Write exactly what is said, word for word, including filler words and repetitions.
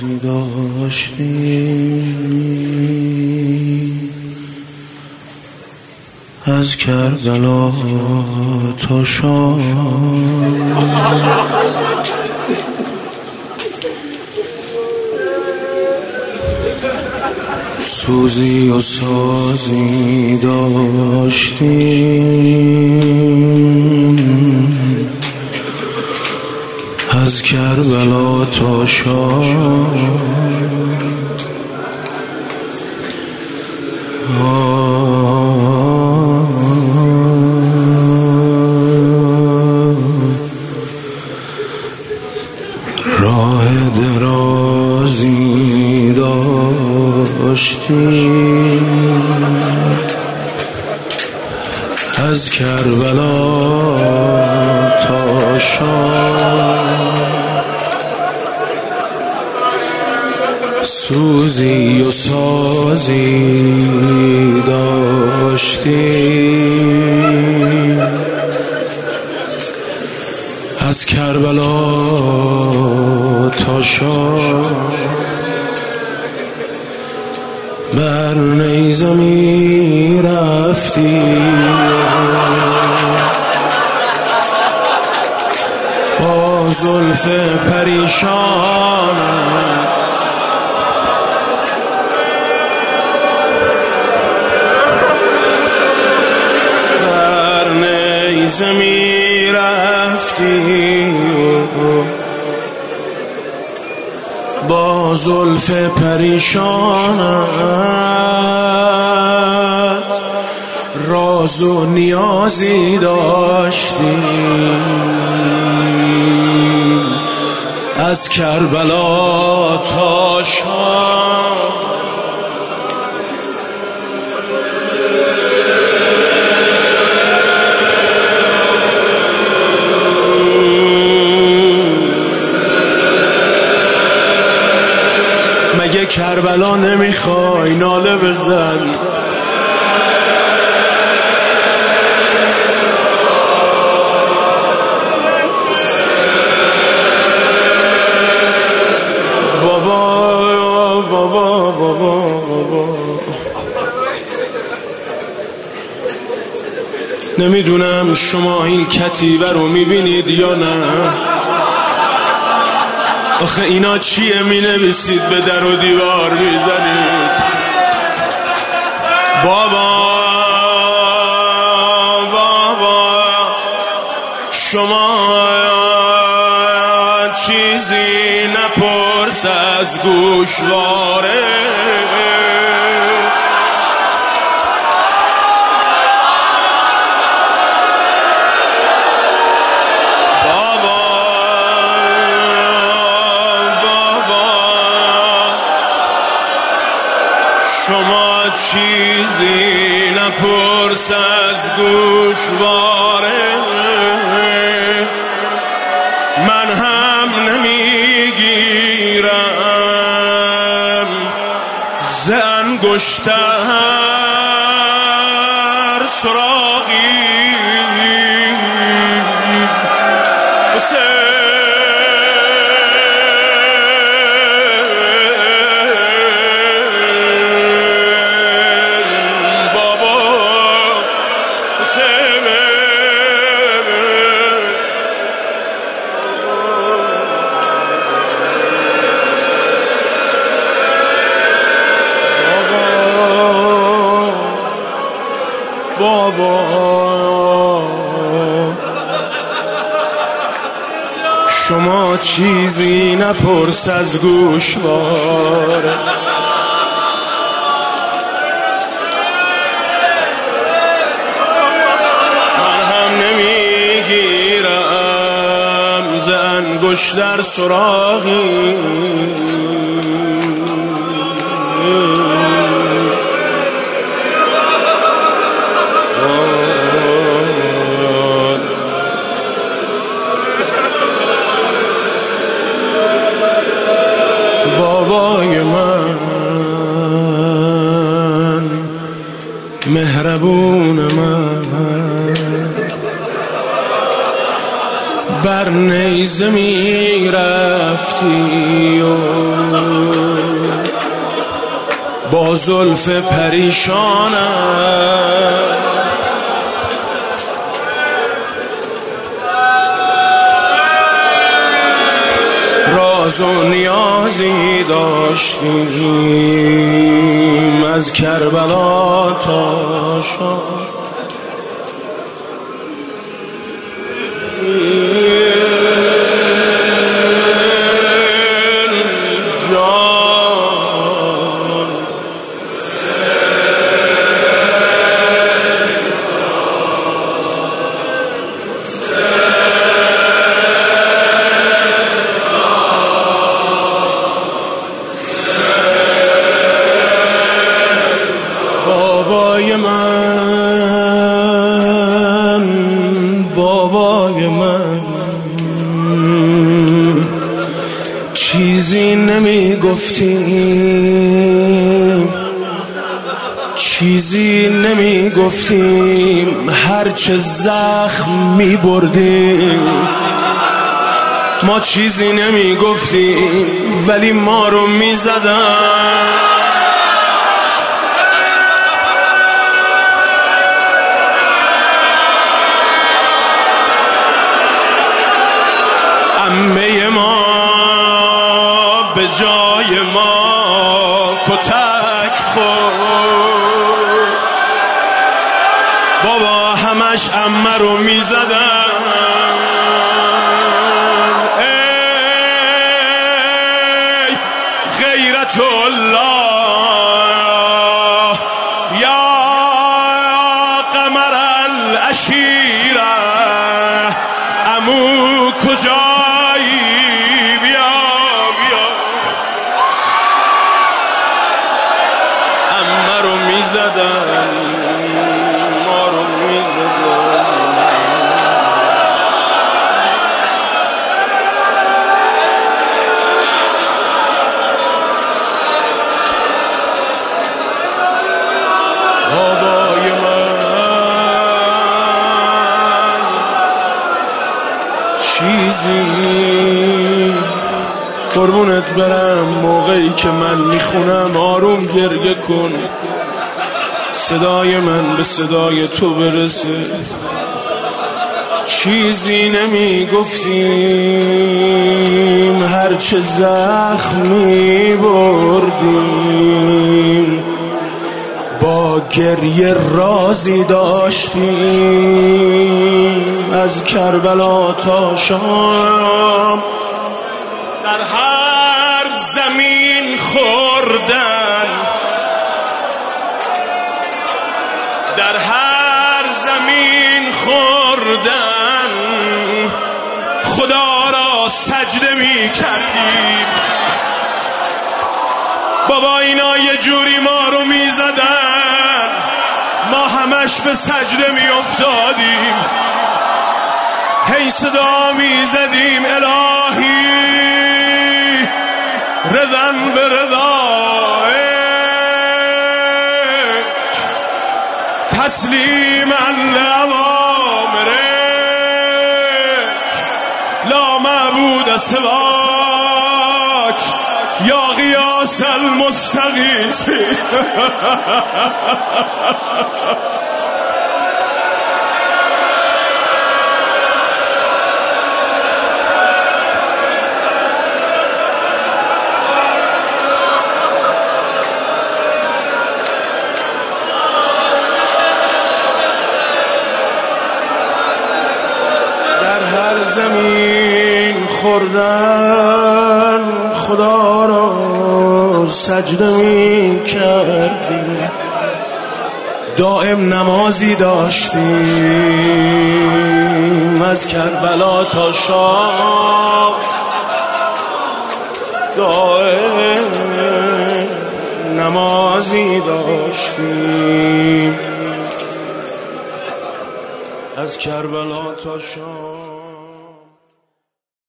سازی داشتی از کربلا تا شام، سوزی و سازی داشتی از کربلا تا شام. راه درازی داشتی از کربلا تا شام، سوزی و سازی داشتی از کربلا تا شام. بر نیزه می رفتی با زلف پریشانت، بر نیزه می رفتی با زلف پریشانت، راز و نیازی داشتی از کربلا تا شام. مگه کربلا نمیخوای ناله بزن؟ بابا بابا بابا بابا نمیدونم شما این کتیبه رو میبینید یا نه؟ آخه اینا چیه مینویسید به در و دیوار میزنید؟ بابا بابا شما چیزی نپرس از گوشواره، شما چیزی نپرس از گوشواره، من هم نمیگیرم ز انگشتر سراغی. بابا شما چیزی نپرس از گوشواره، من هم نمیگیرم ز انگشتر سراغی. بابای من مهربون من، بر در نیزه می رفتی و با زلف پریشانم راز و نیازی داشتیم از کربلا تا شام. بابای من بابای من چیزی نمی گفتیم چیزی نمی گفتیم هرچه زخم می بردیم ما چیزی نمی گفتیم ولی ما رو می زدن. عمه ما به جای ما کتک خورد بابا همش عمه رو می زدن. ای غیرت الله یا قمر العشیره عمو کجایی بیا بیا عمه رو می زدن ما رو می زدن. بابای من چیزی قربونت برم موقعی که من میخونم آروم گریه کن صدای من به صدای تو برسه. چیزی نمی گفتیم هرچه زخمی بردیم با گریه رازی داشتیم از کربلا تا شام. در هر زمین خوردن در هر زمین خوردن خدا را سجده می کردیم بابا اینا یه جوری ما رو می زدن ما همش به سجده می افتادیم هی صدا می زدیم الهی رضن به رضایک تسلیما لأوامرک لا معبود سواک یا غیاث المستغیثین. هر زمین خوردن خدا را سجده می کردیم دائم نمازی داشتیم از کربلا تا شام دائم نمازی داشتیم از کربلا تا شام.